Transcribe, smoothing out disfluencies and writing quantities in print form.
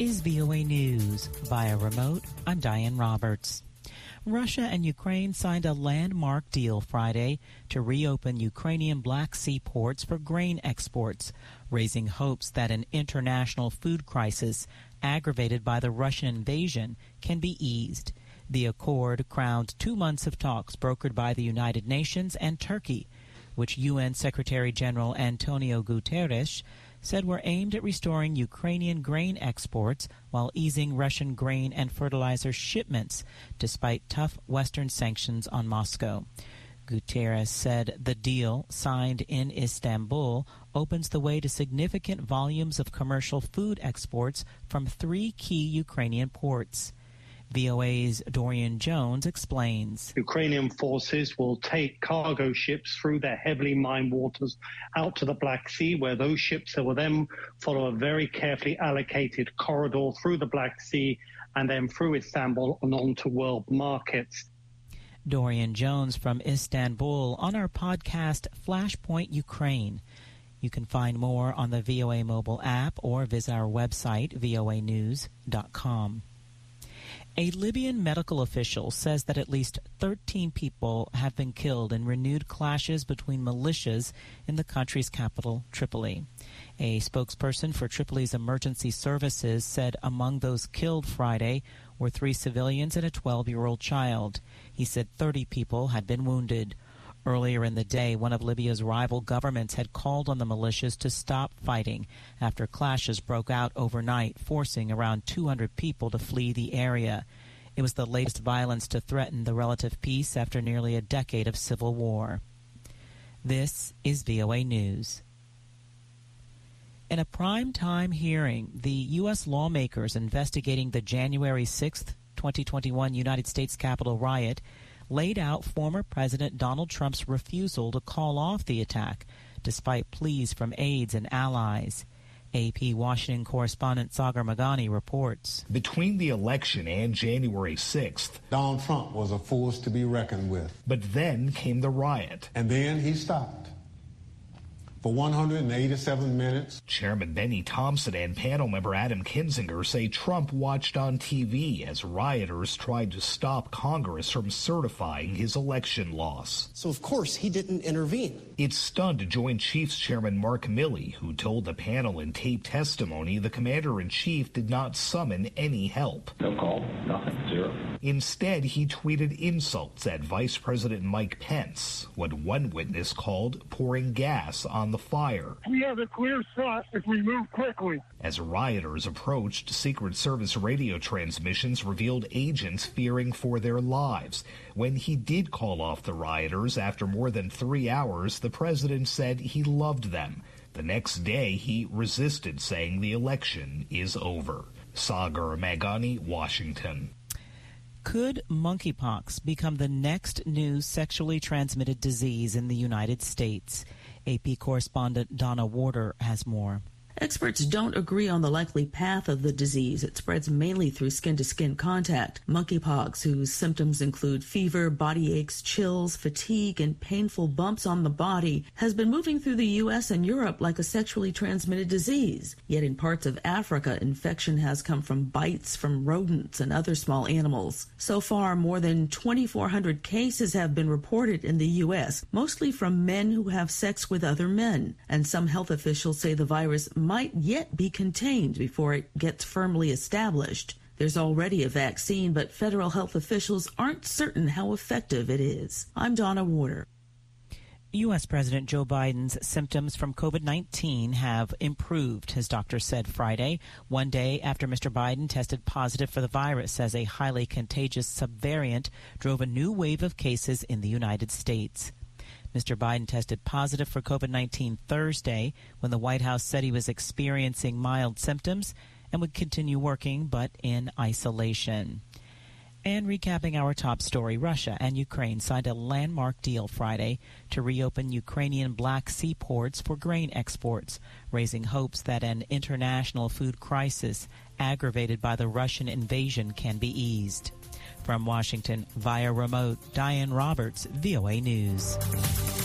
is VOA News. Via remote, I'm Diane Roberts. Russia and Ukraine signed a landmark deal Friday to reopen Ukrainian Black Sea ports for grain exports, raising hopes that an international food crisis aggravated by the Russian invasion can be eased. The accord crowned 2 months of talks brokered by the United Nations and Turkey, which UN Secretary General Antonio Guterres said were aimed at restoring Ukrainian grain exports while easing Russian grain and fertilizer shipments, despite tough Western sanctions on Moscow. Guterres said the deal, signed in Istanbul, opens the way to significant volumes of commercial food exports from 3 key Ukrainian ports. VOA's Dorian Jones explains. Ukrainian forces will take cargo ships through their heavily mined waters out to the Black Sea, where those ships will then follow a very carefully allocated corridor through the Black Sea and then through Istanbul and on to world markets. Dorian Jones from Istanbul on our podcast Flashpoint Ukraine. You can find more on the VOA mobile app or visit our website, voanews.com. A Libyan medical official says that at least 13 people have been killed in renewed clashes between militias in the country's capital, Tripoli. A spokesperson for Tripoli's emergency services said among those killed Friday were 3 civilians and a 12-year-old child. He said 30 people had been wounded. Earlier in the day, one of Libya's rival governments had called on the militias to stop fighting after clashes broke out overnight, forcing around 200 people to flee the area. It was the latest violence to threaten the relative peace after nearly a decade of civil war. This is VOA News. In a prime-time hearing, the U.S. lawmakers investigating the January 6th, 2021 United States Capitol riot laid out former President Donald Trump's refusal to call off the attack, despite pleas from aides and allies. AP Washington correspondent Sagar Meghani reports. Between the election and January 6th, Donald Trump was a force to be reckoned with. But then came the riot. And then he stopped. For 187 minutes. Chairman Benny Thompson and panel member Adam Kinzinger say Trump watched on TV as rioters tried to stop Congress from certifying his election loss. So, of course, he didn't intervene. It stunned Joint Chiefs Chairman Mark Milley, who told the panel in taped testimony the commander-in-chief did not summon any help. No call, nothing, zero. Instead, he tweeted insults at Vice President Mike Pence, what one witness called pouring gas on the fire. We have a clear shot if we move quickly. As rioters approached, Secret Service radio transmissions revealed agents fearing for their lives. When he did call off the rioters after more than 3 hours, the president said he loved them. The next day, he resisted, saying the election is over. Sagar Meghani, Washington. Could monkeypox become the next new sexually transmitted disease in the United States? AP correspondent Donna Warder has more. Experts don't agree on the likely path of the disease. It spreads mainly through skin-to-skin contact. Monkeypox, whose symptoms include fever, body aches, chills, fatigue, and painful bumps on the body, has been moving through the U.S. and Europe like a sexually transmitted disease. Yet in parts of Africa, infection has come from bites from rodents and other small animals. So far, more than 2,400 cases have been reported in the U.S., mostly from men who have sex with other men. And some health officials say the virus might yet be contained before it gets firmly established. There's already a vaccine, but federal health officials aren't certain how effective it is. I'm Donna Warder. U.S. President Joe Biden's symptoms from COVID-19 have improved, his doctor said Friday, one day after Mr. Biden tested positive for the virus, as a highly contagious subvariant drove a new wave of cases in the United States. Mr. Biden tested positive for COVID-19 Thursday when the White House said he was experiencing mild symptoms and would continue working, but in isolation. And recapping our top story, Russia and Ukraine signed a landmark deal Friday to reopen Ukrainian Black Sea ports for grain exports, raising hopes that an international food crisis aggravated by the Russian invasion can be eased. From Washington, via remote, Diane Roberts, VOA News.